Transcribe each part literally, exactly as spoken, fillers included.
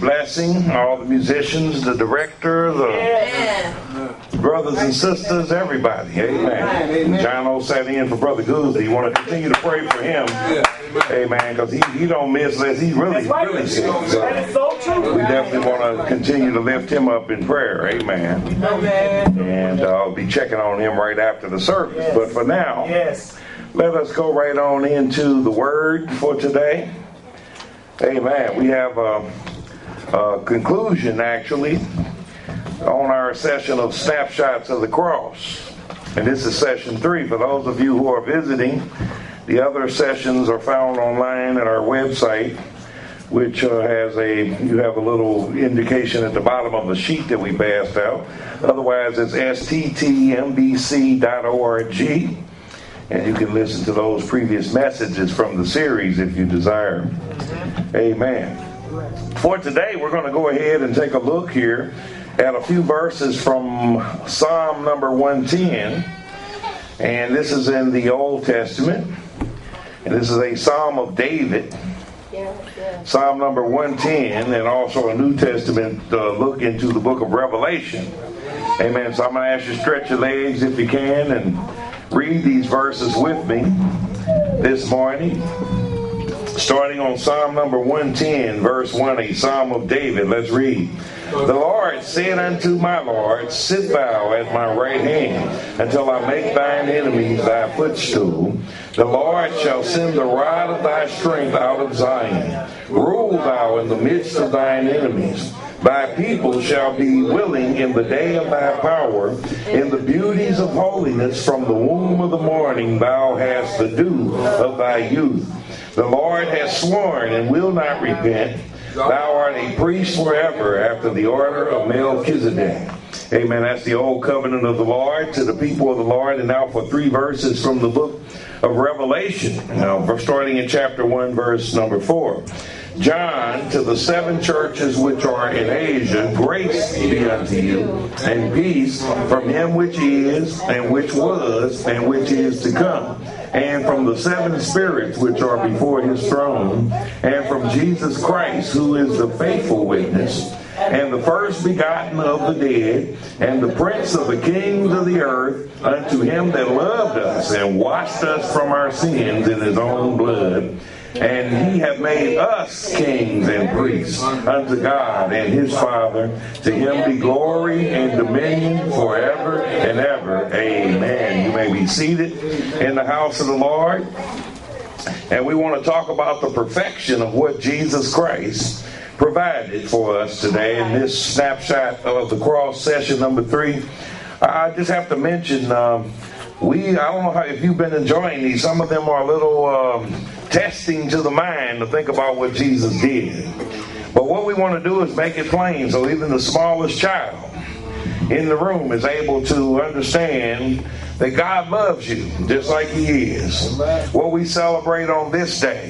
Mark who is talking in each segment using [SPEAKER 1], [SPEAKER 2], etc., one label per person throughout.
[SPEAKER 1] blessing all the musicians, the director, the
[SPEAKER 2] Yeah.
[SPEAKER 1] brothers and sisters, everybody. Amen. Amen. John O sat in for Brother Goosey. You want to continue to pray for him. Amen. Because he, he don't miss unless he really,
[SPEAKER 2] right.
[SPEAKER 1] really sick. So
[SPEAKER 2] That is so true.
[SPEAKER 1] we definitely want to continue to lift him up in prayer. Amen.
[SPEAKER 2] Amen.
[SPEAKER 1] And uh, I'll be checking on him right after the service.
[SPEAKER 2] Yes.
[SPEAKER 1] But for now,
[SPEAKER 2] Yes.
[SPEAKER 1] let us go right on into the word for today. Amen. We have a, a conclusion, actually, on our session of Snapshots of the Cross. And this is session three. For those of you who are visiting, the other sessions are found online at our website, which uh, has a, you have a little indication at the bottom of the sheet that we passed out. Otherwise, it's S T T M B C dot org. And you can listen to those previous messages from the series if you desire. Amen. For today, we're going to go ahead and take a look here at a few verses from Psalm number one ten. And this is in the Old Testament. And this is a Psalm of David.
[SPEAKER 2] Yeah, yeah.
[SPEAKER 1] Psalm number one ten, and also a New Testament uh, look into the book of Revelation. Amen. So I'm going to ask you to stretch your legs if you can and read these verses with me this morning. Starting on Psalm number one ten, verse one, a Psalm of David. Let's read. The Lord said unto my Lord, sit thou at my right hand, until I make thine enemies thy footstool. The Lord shall send the rod of thy strength out of Zion. Rule thou in the midst of thine enemies. Thy people shall be willing in the day of thy power. In the beauties of holiness from the womb of the morning thou hast the dew of thy youth. The Lord has sworn and will not repent. Thou art a priest forever after the order of Melchizedek. Amen. That's the old covenant of the Lord to the people of the Lord. And now for three verses from the book of Revelation. Now, starting in chapter one, verse number four. John, to the seven churches which are in Asia, grace be unto you, and peace from him which is, and which was, and which is to come, and from the seven spirits which are before his throne, and from Jesus Christ, who is the faithful witness, and the first begotten of the dead, and the prince of the kings of the earth, unto him that loved us, and washed us from our sins in his own blood. And he hath made us kings and priests unto God and his Father. To him be glory and dominion forever and ever. Amen. You may be seated in the house of the Lord. And we want to talk about the perfection of what Jesus Christ provided for us today in this snapshot of the cross, session number three. I just have to mention, um, we, I don't know how, if you've been enjoying these, some of them are a little um, testing to the mind to think about what Jesus did. But what we want to do is make it plain so even the smallest child in the room is able to understand that God loves you just like he is. What we celebrate on this day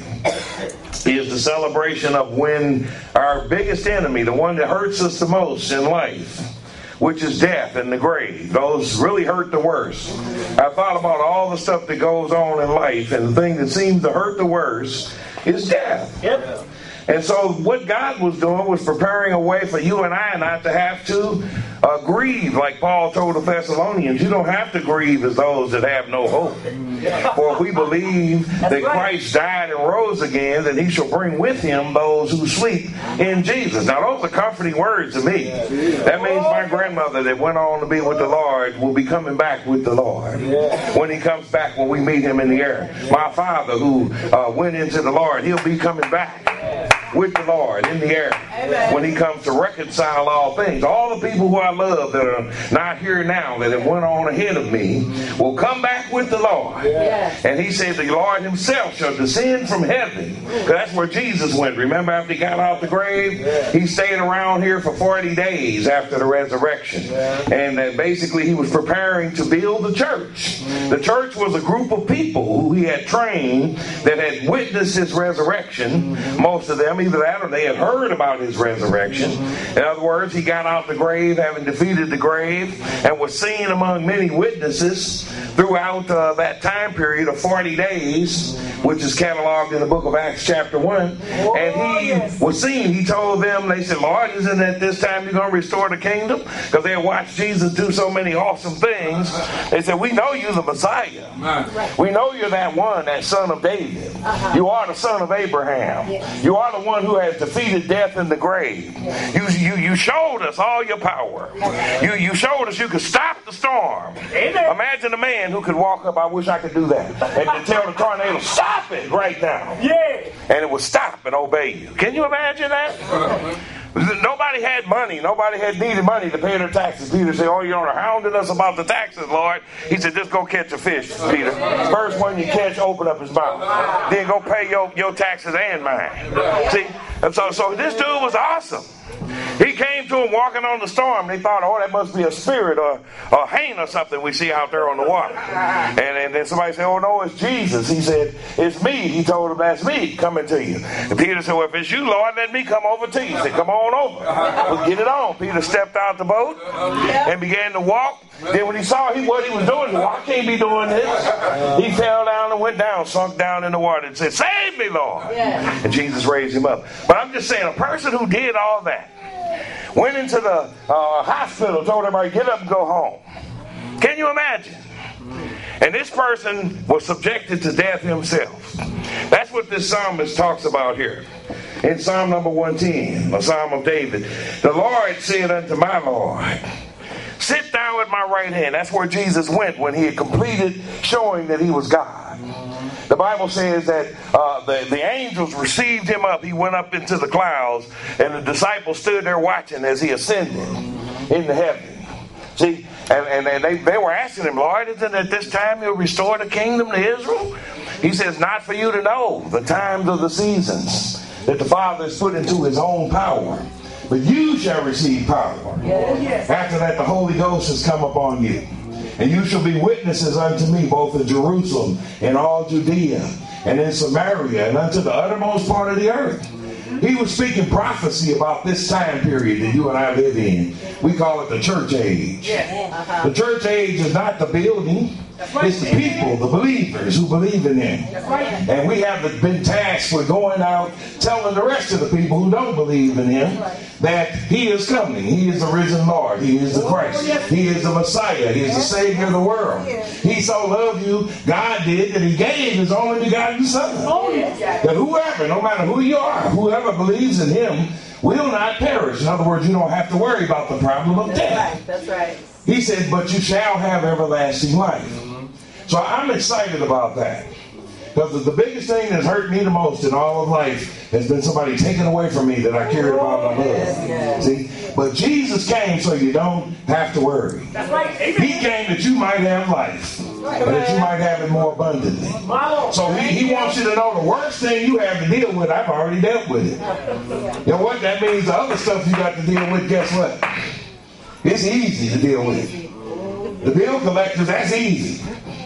[SPEAKER 1] is the celebration of when our biggest enemy, the one that hurts us the most in life, which is death and the grave. Those really hurt the worst. I thought about all the stuff that goes on in life, and the thing that seems to hurt the worst is death.
[SPEAKER 2] Yep.
[SPEAKER 1] And so what God was doing was preparing a way for you and I not to have to uh, grieve, like Paul told the Thessalonians. You don't have to grieve as those that have no hope. For if we believe that Christ died and rose again, then he shall bring with him those who sleep in Jesus. Now those are comforting words to me. That means my grandmother that went on to be with the Lord will be coming back with the Lord. When he comes back, when we meet him in the air. My father who uh, went into the Lord, he'll be coming back with the Lord in the air. Amen. When he comes to reconcile all things. All the people who I love that are not here now, that have went on ahead of me, will come back with the Lord. Yes. And he said the Lord himself shall descend from heaven. Because that's where Jesus went. Remember after he got out the grave? Yes. He stayed around here for forty days after the resurrection. Yes. And uh, basically he was preparing to build the church. Mm. The church was a group of people who he had trained that had witnessed his resurrection. Mm. Most of them him. Either that or they had heard about his resurrection. In other words, he got out the grave, having defeated the grave, and was seen among many witnesses throughout uh, that time period of forty days, which is cataloged in the book of Acts chapter one. And he was seen. He told them, they said, Lord, isn't it this time you're going to restore the kingdom? Because they had watched Jesus do so many awesome things. They said, we know you're the Messiah. We know you're that one, that son of David. You are the son of Abraham. You are the one who has defeated death in the grave. You, you, you showed us all your power. You, you showed us you could stop the storm. Imagine a man who could walk up, I wish I could do that, and to tell the tornado, stop it right now. Yeah. And it would stop and obey you. Can you imagine that? Nobody had money. Nobody had needed money to pay their taxes. Peter said, oh, you're hounding us about the taxes, Lord. He said, just go catch a fish, Peter. First one you catch, open up his mouth. Then go pay your, your taxes and mine. See? And so, so this dude was awesome. He came to him walking on the storm. They thought, oh, that must be a spirit or a hane or something we see out there on the water. And, and then somebody said, oh, no, it's Jesus. He said, it's me. He told him, that's me coming to you. And Peter said, well, if it's you, Lord, let me come over to you. He said, come on over. Well, get it on. Peter stepped out the boat and began to walk. Then when he saw he, what he was doing, he said, well, I can't be doing this. He fell down and went down, sunk down in the water and said, save me, Lord. And Jesus raised him up. But I'm just saying, a person who did all that, went into the uh, hospital, told everybody, get up and go home. Can you imagine? And this person was subjected to death himself. That's what this psalmist talks about here. In Psalm number one ten, a psalm of David, the Lord said unto my Lord, sit thou at my right hand. That's where Jesus went when he had completed showing that he was God. The Bible says that uh, the, the angels received him up. He went up into the clouds, and the disciples stood there watching as he ascended into heaven. See, and, and, and they, they were asking him, Lord, isn't it this time you'll restore the kingdom to Israel? He says, not for you to know the times of the seasons that the Father has put into his own power. But you shall receive power. Yes. After that, the Holy Ghost has come upon you. And you shall be witnesses unto me, both in Jerusalem and all Judea and in Samaria and unto the uttermost part of the earth. He was speaking prophecy about this time period that you and I live in. We call it the church age. The church age is not the building. It's the people, the believers who believe in him. And we have been tasked with going out telling the rest of the people who don't believe in him that he is coming. He is the risen Lord. He is the Christ. He is the Messiah. He is the Savior of the world. He so loved you, God did, that he gave his only begotten Son. That whoever, no matter who you are, whoever believes in him will not perish. In other words, you don't have to worry about the problem of death.
[SPEAKER 2] That's right.
[SPEAKER 1] He said, but you shall have everlasting life. So I'm excited about that. Because the biggest thing that's hurt me the most in all of life has been somebody taken away from me that I cared about my love. See? But Jesus came so you don't have to worry. That's right. He came that you might have life. And that you might have it more abundantly. So he, he wants you to know the worst thing you have to deal with, I've already dealt with it. You know what? That means the other stuff you got to deal with, guess what? It's easy to deal with. The bill collectors, that's easy.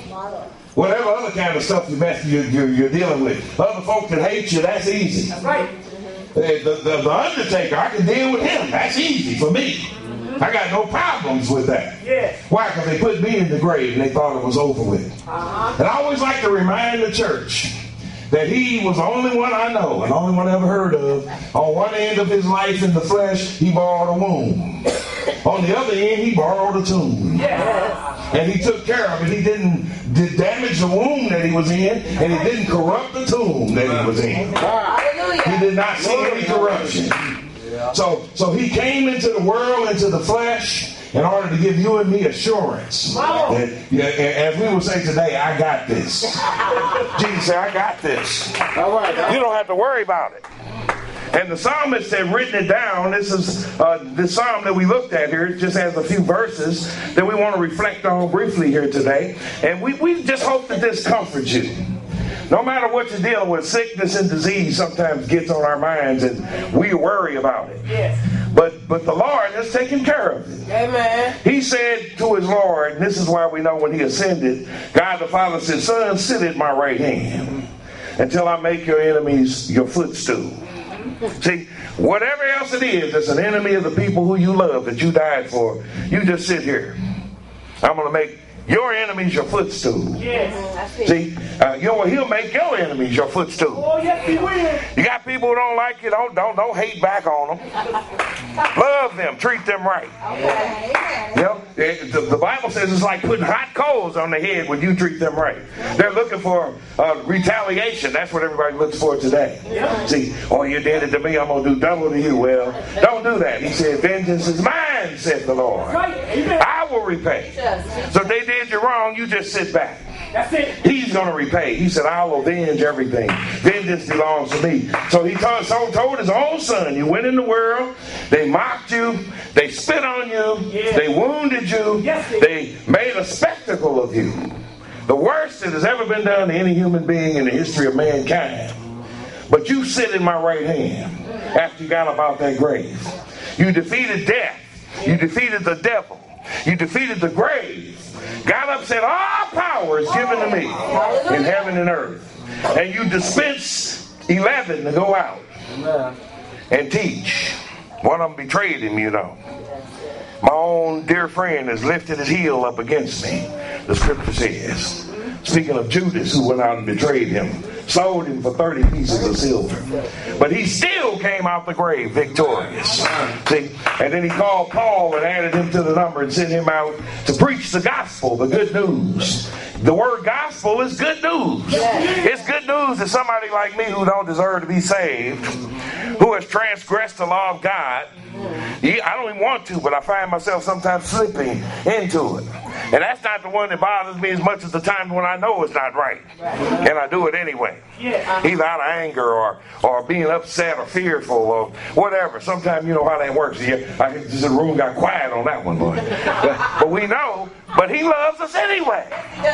[SPEAKER 1] Whatever other kind of stuff you mess, you're, you're, you're dealing with. Other folks that hate you, that's easy. That's right. The, the, the undertaker, I can deal with him. That's easy for me. I got no problems with that. Yeah. Why? Because they put me in the grave and they thought it was over with. Uh-huh. And I always like to remind the church that he was the only one I know and the only one I ever heard of. On one end of his life in the flesh, he borrowed a womb. On the other end, he borrowed a tomb. Yeah. And he took care of it. He didn't did damage the womb that he was in, and he didn't corrupt the tomb that he was in. He did not see any corruption. So, so he came into the world, into the flesh, in order to give you and me assurance. That, yeah, as we would say today, I got this. Jesus said, I got this. All right. You don't have to worry about it. And the psalmist had written it down. This is uh, the psalm that we looked at here. It just has a few verses that we want to reflect on briefly here today. And we, we just hope that this comforts you. No matter what you're dealing with, sickness and disease sometimes gets on our minds and we worry about it. Yes. But but the Lord has taken care of it. Amen. He said to his Lord, and this is why we know when he ascended, God the Father said, Son, sit at my right hand until I make your enemies your footstool. See, whatever else it is that's an enemy of the people who you love, that you died for, you just sit here. I'm going to make your enemies your footstool.
[SPEAKER 2] Yes.
[SPEAKER 1] See, uh, you know, he'll make your enemies your footstool.
[SPEAKER 2] Oh, yes, he will.
[SPEAKER 1] You got people who don't like you, don't don't don't hate back on them. Love them, treat them right.
[SPEAKER 2] Okay.
[SPEAKER 1] You know, it, the, the Bible says it's like putting hot coals on the head when you treat them right. They're looking for uh, retaliation. That's what everybody looks for today.
[SPEAKER 2] Yeah.
[SPEAKER 1] See, oh, you did it to me, I'm going to do double to you. Well, don't do that. He said, vengeance is mine, said the Lord.
[SPEAKER 2] Right. Amen.
[SPEAKER 1] I will repay. So if they did you wrong, you just sit back.
[SPEAKER 2] That's it.
[SPEAKER 1] He's going to repay. He said, I'll avenge everything. Vengeance belongs to me. So he told, so told his own son, you went in the world, they mocked you, they spit on you,
[SPEAKER 2] Yeah.
[SPEAKER 1] they wounded you,
[SPEAKER 2] Yes, they-
[SPEAKER 1] they made a spectacle of you. The worst that has ever been done to any human being in the history of mankind. But you sit in my right hand after you got up out that grave. You defeated death. You defeated the devil. You defeated the grave. Got up and said, all power is given to me in heaven and earth. And you dispense eleven to go out and teach. One of them betrayed him, you know. My own dear friend has lifted his heel up against me, the scripture says. Speaking of Judas, who went out and betrayed him, sold him for thirty pieces of silver. But he still came out the grave victorious. See? And then he called Paul and added him to the number and sent him out to preach the gospel, the good news. The word gospel is good news. It's good news to somebody like me who don't deserve to be saved, who has transgressed the law of God. I don't even want to, but I find myself sometimes slipping into it. And that's not the one that bothers me as much as the time when I know it's not right. And I do it anyway. Either out of anger or, or being upset or fearful or whatever. Sometimes you know how that works. Yeah, I just the room got quiet on that one, boy. But, but we know, but he loves us anyway.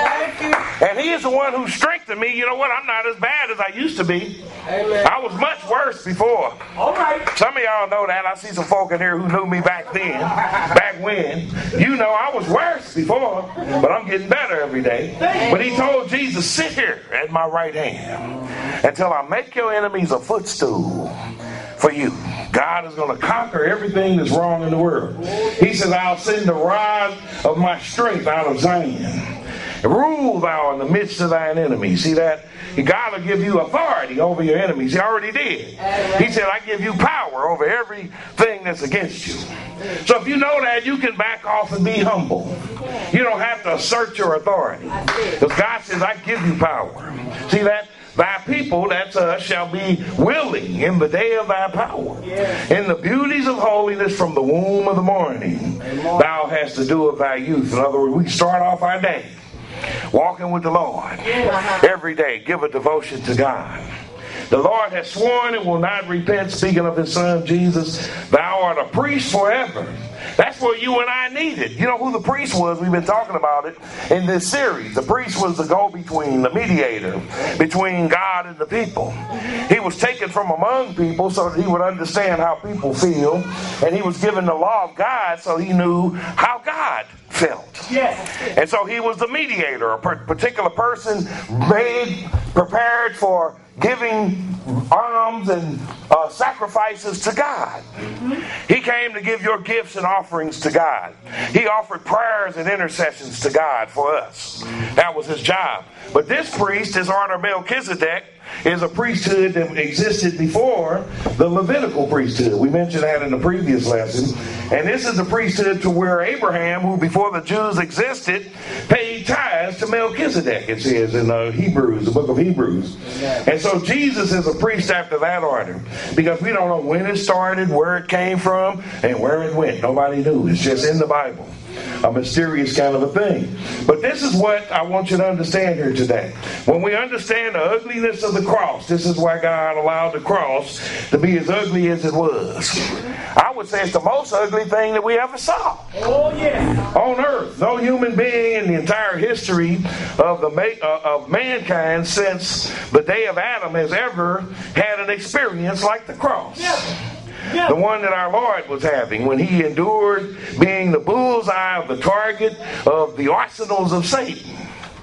[SPEAKER 1] And he is the one who strengthened me. You know what? I'm not as bad as I used to be. I was much worse before.
[SPEAKER 2] All right.
[SPEAKER 1] Some of y'all know that. I see some folk in here who knew me back then, back when. You know I was worse before, but I'm getting better every day. But he told Jesus, sit here at my right hand until I make your enemies a footstool for you. God is going to conquer everything that's wrong in the world. He says, I'll send the rod of my strength out of Zion. Rule thou in the midst of thine enemies. See that? God will give you authority over your enemies. He already did. He said, I give you power over everything that's against you. So if you know that, you can back off and be humble. You don't have to assert your authority. Because God says, I give you power. See that? Thy people, that's us, shall be willing in the day of thy power. In the beauties of holiness from the womb of the morning, thou hast to do of thy youth. In other words, we start off our day walking with the Lord every day. Give a devotion to God. The Lord has sworn and will not repent, speaking of his son Jesus. Thou art a priest forever. That's what you and I needed. You know who the priest was? We've been talking about it in this series. The priest was the go-between, the mediator between God and the people. He was taken from among people so that he would understand how people feel. And he was given the law of God so he knew how God felt.
[SPEAKER 2] Yes.
[SPEAKER 1] And so he was the mediator, a particular person made, prepared for giving alms and uh, sacrifices to God. Mm-hmm. He came to give your gifts and offerings to God. He offered prayers and intercessions to God for us. That was his job. But this priest, his honor Melchizedek, is a priesthood that existed before the Levitical priesthood. We mentioned that in the previous lesson. And this is the priesthood to where Abraham, who before the Jews existed, paid tithes to Melchizedek, it says in uh, Hebrews, the book of Hebrews. And so Jesus is a priest after that order, because we don't know when it started, where it came from, and where it went. Nobody knew. It's just in the Bible. A mysterious kind of a thing. But this is what I want you to understand here today. When we understand the ugliness of the cross, this is why God allowed the cross to be as ugly as it was. I would say it's the most ugly thing that we ever saw.
[SPEAKER 2] Oh, yeah.
[SPEAKER 1] On earth. No human being in the entire history of the ma- uh, of mankind since the day of Adam has ever had an experience like the cross.
[SPEAKER 2] Yeah. Yeah.
[SPEAKER 1] The one that our Lord was having when he endured being the bullseye of the target of the arsenals of Satan.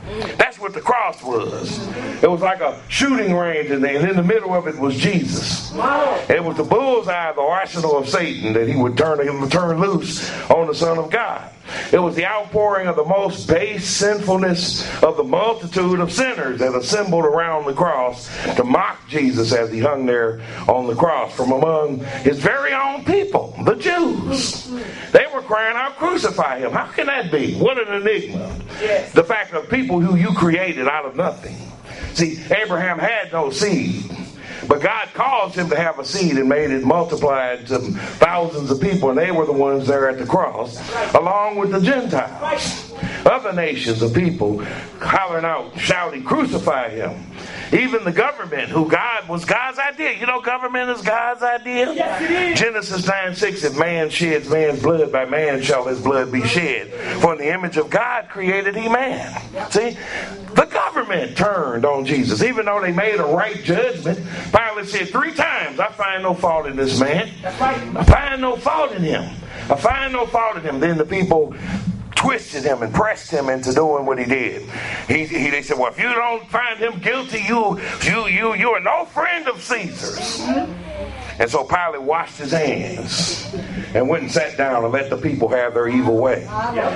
[SPEAKER 1] That's what the cross was. It was like a shooting range, and in the middle of it was Jesus. It was the bullseye, the arsenal of Satan that he would turn, he would turn loose on the Son of God. It was the outpouring of the most base sinfulness of the multitude of sinners that assembled around the cross to mock Jesus as he hung there on the cross from among his very own people, the Jews. They were crying out, crucify him. How can that be? What an enigma. Yes. The fact of people who you created out of nothing. See, Abraham had no seed. But God caused him to have a seed and made it multiplied to thousands of people, and they were the ones there at the cross, along with the Gentiles. Other nations of people hollering out, shouting, crucify him. Even the government, who God was God's idea. You know, government is God's idea.
[SPEAKER 2] Yes, it is.
[SPEAKER 1] Genesis nine six, if man sheds man's blood, by man shall his blood be shed. For in the image of God created he man. See, the government turned on Jesus. Even though they made a right judgment, Pilate said three times, I find no fault in this man. I find no fault in him. I find no fault in him. Then the people twisted him and pressed him into doing what he did. He, he they said, well, if you don't find him guilty, you you you you are no friend of Caesar's. And so Pilate washed his hands and went and sat down and let the people have their evil way.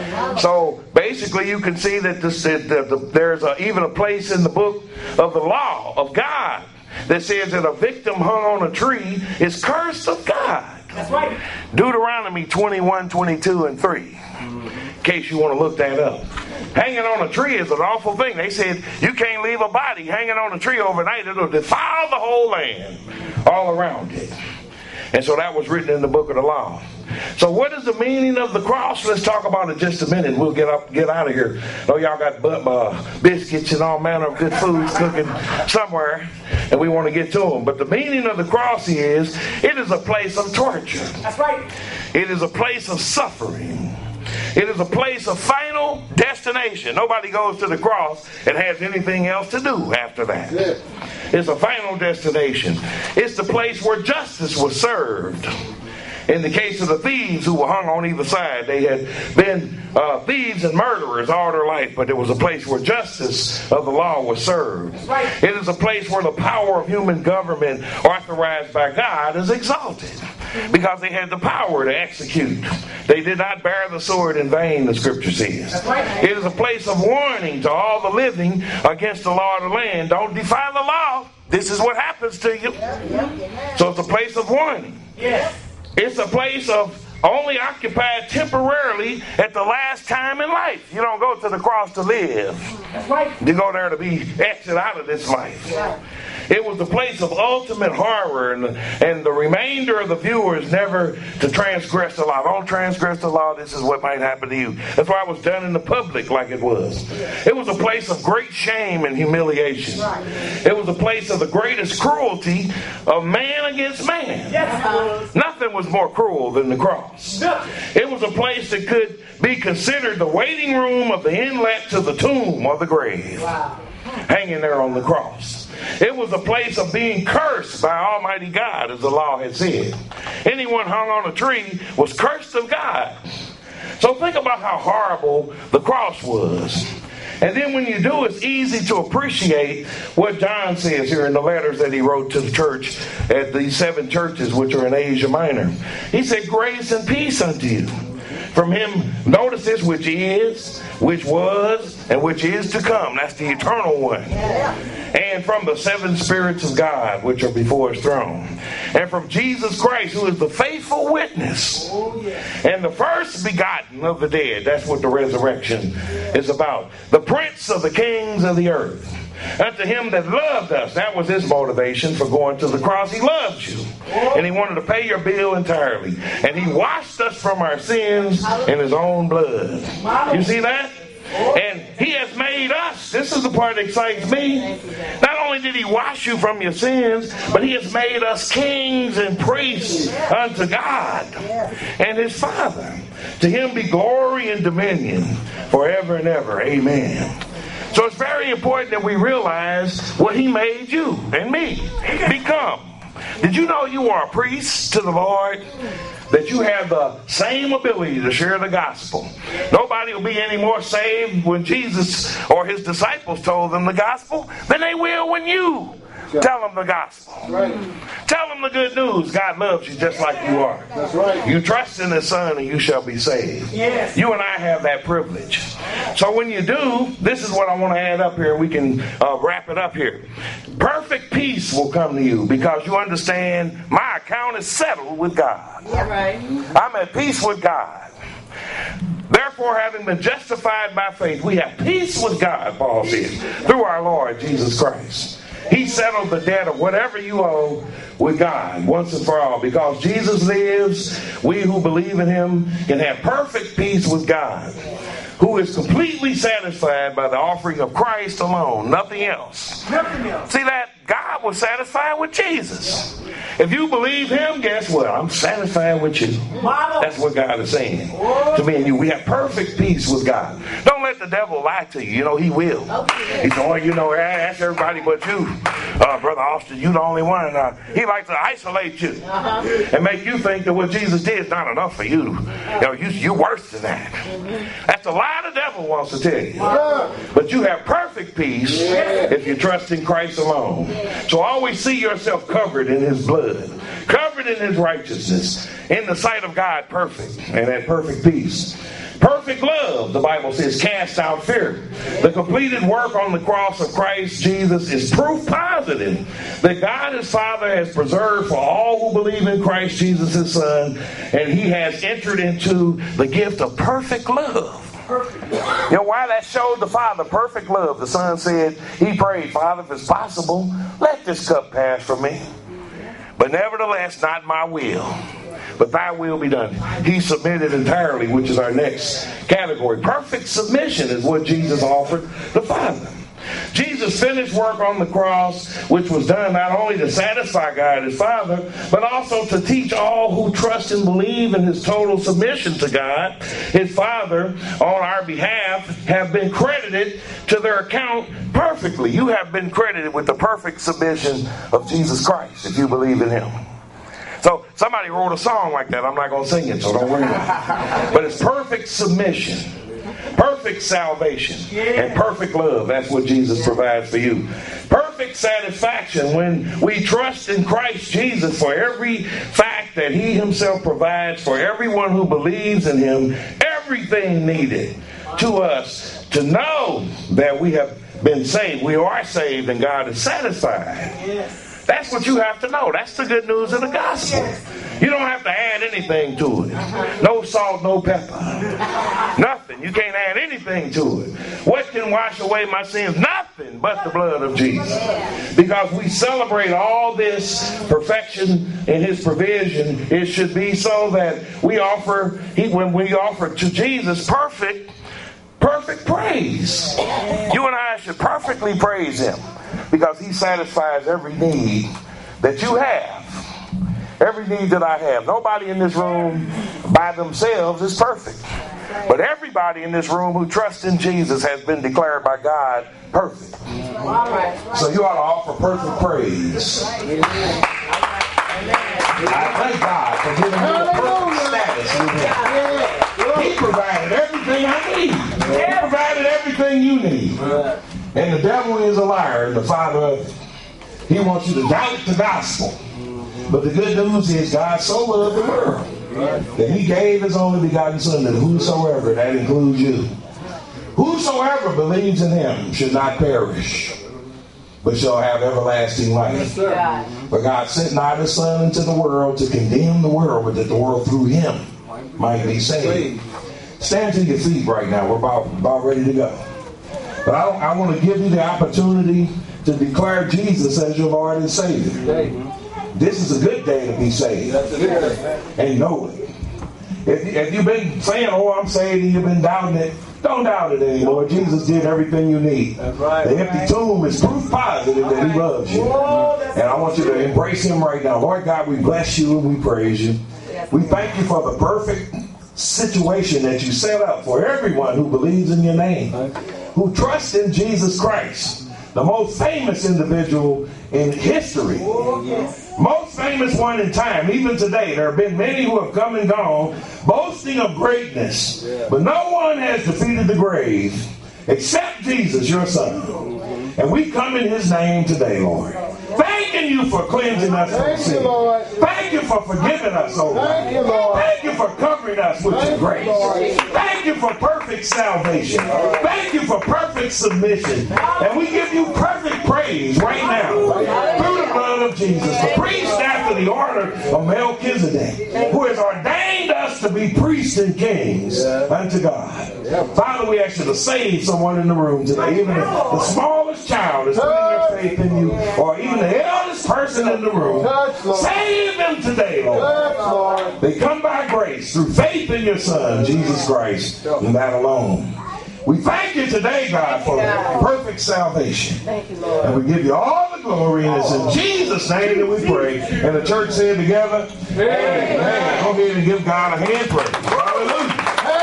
[SPEAKER 1] So basically, you can see that, this, that the, the, there's a, even a place in the book of the law of God that says that a victim hung on a tree is cursed of God.
[SPEAKER 2] That's right.
[SPEAKER 1] Deuteronomy twenty-one, twenty-two, and three. In case you want to look that up. Hanging on a tree is an awful thing. They said you can't leave a body hanging on a tree overnight. It'll defile the whole land all around it. And so that was written in the book of the law. So what is the meaning of the cross? Let's talk about it just a minute. We'll get up, get out of here. Oh, y'all got uh, biscuits and all manner of good foods cooking somewhere, and we want to get to them. But the meaning of the cross is, it is a place of torture.
[SPEAKER 2] That's right.
[SPEAKER 1] It is a place of suffering. It is a place of final destination. Nobody goes to the cross and has anything else to do after that. It's a final destination. It's the place where justice was served. In the case of the thieves who were hung on either side, they had been uh, thieves and murderers all their life, but it was a place where justice of the law was served. Right. It is a place where the power of human government authorized by God is exalted, because they had the power to execute. They did not bear the sword in vain, the scripture says. Right. It is a place of warning to all the living against the law of the land. Don't defy the law. This is what happens to you. So it's a place of warning. Yes. It's a place of only occupied temporarily at the last time in life. You don't go to the cross to live. That's right. You go there to be exit out of this life. Yeah. It was the place of ultimate horror, and, and the remainder of the viewers never to transgress the law. Don't transgress the law, this is what might happen to you. That's why it was done in the public like it was. It was a place of great shame and humiliation. It was a place of the greatest cruelty of man against man. Yes. Nothing was more cruel than the cross. It was a place that could be considered the waiting room of the inlet to the tomb or the grave. Wow. Hanging there on the cross. It was a place of being cursed by Almighty God, as the law had said. Anyone hung on a tree was cursed of God. So think about how horrible the cross was. And then when you do, it's easy to appreciate what John says here in the letters that he wrote to the church at these seven churches which are in Asia Minor. He said, grace and peace unto you. From him, notice this, which is, which was, and which is to come. That's the eternal one. And from the seven spirits of God, which are before his throne. And from Jesus Christ, who is the faithful witness. And the first begotten of the dead. That's what the resurrection is about. The prince of the kings of the earth. Unto him that loved us. That was his motivation for going to the cross. He loved you. And he wanted to pay your bill entirely. And he washed us from our sins in his own blood. You see that? And he has made us, this is the part that excites me, not only did he wash you from your sins, but he has made us kings and priests unto God and his Father. To him be glory and dominion forever and ever. Amen. So it's very important that we realize what he made you and me become. Did you know you are a priest to the Lord? That you have the same ability to share the gospel. Nobody will be any more saved when Jesus or his disciples told them the gospel than they will when you tell them the gospel.
[SPEAKER 3] Right.
[SPEAKER 1] Tell them the good news. God loves you just like you are.
[SPEAKER 3] That's right.
[SPEAKER 1] You trust in his son and you shall be saved.
[SPEAKER 2] Yes.
[SPEAKER 1] You and I have that privilege. So when you do, this is what I want to add up here. We can uh, wrap it up here. Perfect peace will come to you because you understand my account is settled with God.
[SPEAKER 4] All right.
[SPEAKER 1] I'm at peace with God. Therefore, having been justified by faith, we have peace with God, Paul says, through our Lord Jesus Christ. He settled the debt of whatever you owe with God once and for all. Because Jesus lives, we who believe in him can have perfect peace with God, who is completely satisfied by the offering of Christ alone, nothing else.
[SPEAKER 2] Nothing else.
[SPEAKER 1] See that? God was satisfied with Jesus. If you believe him, guess what? I'm satisfied with you. That's what God is saying to me and you. We have perfect peace with God. Don't let the devil lie to you. You know, he will. He said, oh, you know, that's everybody but you. Uh, Brother Austin, you the only one. Uh, he likes to isolate you and make you think that what Jesus did is not enough for you. You know, you, you're worse than that. That's a lie the devil wants to tell you. But you have perfect peace if you trust in Christ alone. So always see yourself covered in his blood, covered in his righteousness, in the sight of God, perfect, and at perfect peace. Perfect love, the Bible says, cast out fear. The completed work on the cross of Christ Jesus is proof positive that God his Father has preserved for all who believe in Christ Jesus his Son, and he has entered into the gift of perfect love. You know why that showed the Father perfect love? The Son said, he prayed, Father, if it's possible, let this cup pass from me. But nevertheless, not my will, but thy will be done. He submitted entirely, which is our next category. Perfect submission is what Jesus offered the Father. Jesus finished work on the cross, which was done not only to satisfy God his Father, but also to teach all who trust and believe in his total submission to God his Father on our behalf have been credited to their account perfectly. You have been credited with the perfect submission of Jesus Christ if you believe in him. So somebody wrote a song like that. I'm not going to sing it, so don't worry about it. But it's perfect submission, perfect salvation, and perfect love. That's what Jesus provides for you. Perfect satisfaction when we trust in Christ Jesus for every fact that he himself provides for everyone who believes in him, everything needed to us to know that we have been saved. We are saved and God is satisfied.
[SPEAKER 2] Yes.
[SPEAKER 1] That's what you have to know. That's the good news of the gospel. You don't have to add anything to it. No salt, no pepper. Nothing. You can't add anything to it. What can wash away my sins? Nothing but the blood of Jesus. Because we celebrate all this perfection in his provision, it should be so that we offer, he, when we offer to Jesus perfect, perfect praise. You and I should perfectly praise him because he satisfies every need that you have. Every need that I have. Nobody in this room by themselves is perfect. But everybody in this room who trusts in Jesus has been declared by God perfect. So you ought to offer perfect praise. I thank God for giving me a perfect status with him. He provided everything I need. He provided everything you need. And the devil is a liar, the father of it. He wants you to doubt the gospel. But the good news is God so loved the world that he gave his only begotten Son, that whosoever, that includes you, whosoever believes in him should not perish, but shall have everlasting life. For God sent not his Son into the world to condemn the world, but that the world through him might be saved. Stand to your feet right now. We're about, about ready to go. But I, I want to give you the opportunity to declare Jesus as your Lord and Savior. This is a good day to be saved and know it. If, if you've been saying, oh, I'm saved, and you've been doubting it, don't doubt it anymore. Jesus did everything you need. The empty tomb is proof positive that he loves you. And I want you to embrace him right now. Lord God, we bless you and we praise you. We thank you for the perfect situation that you set up for everyone who believes in your name, who trusts in Jesus Christ, the most famous individual in history. Most famous famous one in time. Even today, there have been many who have come and gone, boasting of greatness. But no one has defeated the grave except Jesus, your Son. And we come in his name today, Lord. Thanking you for cleansing us from
[SPEAKER 3] Thank you,
[SPEAKER 1] sin.
[SPEAKER 3] Lord.
[SPEAKER 1] Thank you for forgiving us, oh
[SPEAKER 3] Thank you,
[SPEAKER 1] God.
[SPEAKER 3] Lord.
[SPEAKER 1] Thank you for covering us with
[SPEAKER 3] Thank
[SPEAKER 1] your
[SPEAKER 3] you,
[SPEAKER 1] grace.
[SPEAKER 3] Lord.
[SPEAKER 1] Thank you for perfect salvation. Thank you for perfect submission. And we give you perfect praise right now through the blood of Jesus, the priest after the order of Melchizedek, who has ordained us to be priests and kings unto God. Father, we ask you to save someone in the room today, even the smallest child is putting their faith in you, or even the eldest person in the room. Save them today, Lord. They come by grace through faith in your Son, Jesus Christ, and that alone. We thank you today, God, for perfect salvation.
[SPEAKER 4] Thank you, Lord.
[SPEAKER 1] And we give you all the glory, and it's in Jesus' name that we pray. And the church said together, amen. Amen. Go ahead and give God a hand praise. Hallelujah.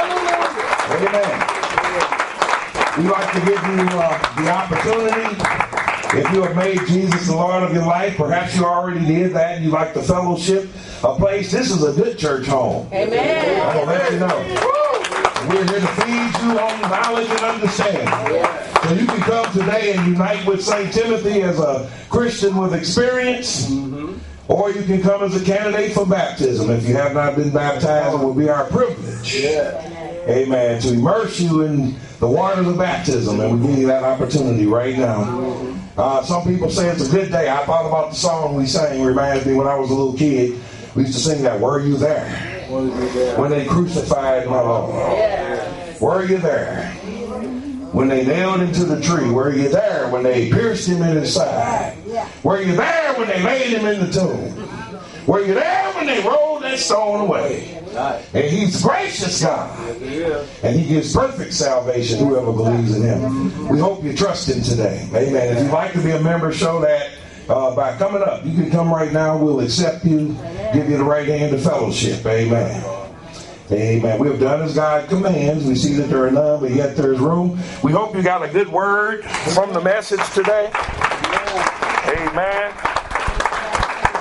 [SPEAKER 1] Amen. We'd like to give you uh, the opportunity, if you have made Jesus the Lord of your life, perhaps you already did that, and you like the fellowship, a place. This is a good church home.
[SPEAKER 4] Amen.
[SPEAKER 1] I'm going to let you know. We're here to feed you on knowledge and understanding. So you can come today and unite with Saint Timothy as a Christian with experience, or you can come as a candidate for baptism. If you have not been baptized, it will be our privilege. Amen. To immerse you in the waters of baptism, and we give you that opportunity right now. Uh, some people say it's a good day. I thought about the song we sang. It reminds me when I was a little kid. We used to sing that, "Were you there when they crucified my Lord? Were you there when they nailed him to the tree? Were you there when they pierced him in his side? Were you there when they laid him in the tomb? Were you there when they rolled that stone away?" And he's gracious God. And he gives perfect salvation to whoever believes in him. We hope you trust him today. Amen. If you'd like to be a member, show that uh, by coming up. You can come right now. We'll accept you, give you the right hand of fellowship. Amen. Amen. We have done as God commands. We see that there are none, but yet there's room. We hope you got a good word from the message today. Amen.